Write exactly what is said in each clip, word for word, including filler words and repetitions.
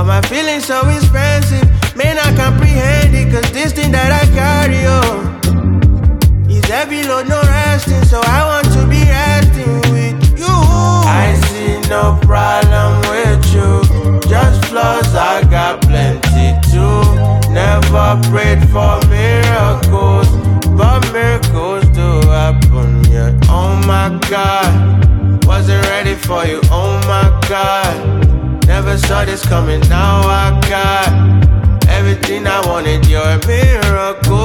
But my feelings so expensive, man, I comprehend it. Cause this thing that I carry, oh, is heavy load, no resting. So I want to be resting with you. I see no problem with you, just flaws, I got plenty too. Never prayed for miracles, but miracles do happen, yeah. Oh my God, wasn't ready for you, oh my God. Never saw this coming, now I got everything I wanted, you're a miracle.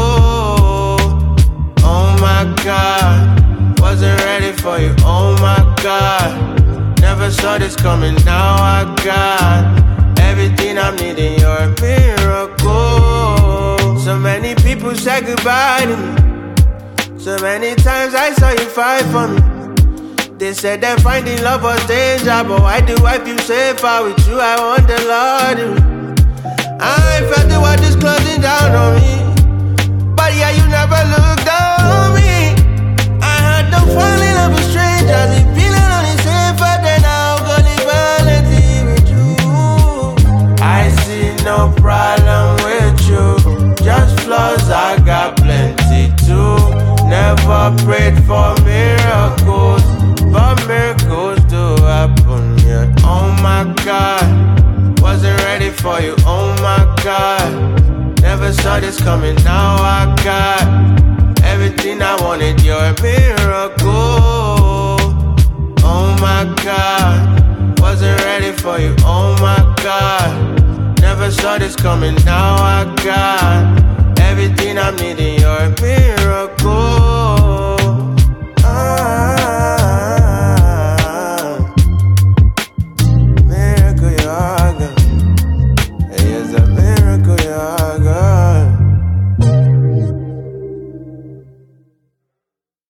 Oh my God, wasn't ready for you, oh my God. Never saw this coming, now I got everything I'm needing, you're a miracle. So many people said goodbye to me, so many times I saw you fight for me. They said that finding love was danger, but why do I feel safer with you? I want the Lord. I felt the world just closing down on me, but yeah, you never looked down on me. I had no fall in love with strangers, it feeling only safer than I'll go live violently with you. I see no problem with you, just flaws, I got plenty too. Never prayed for miracles, but miracles do happen, yeah. Oh my God, wasn't ready for you, oh my God. Never saw this coming, now I got everything I wanted, you're a miracle. Oh my God, wasn't ready for you, oh my God. Never saw this coming, now I got everything I'm needing, you're a miracle.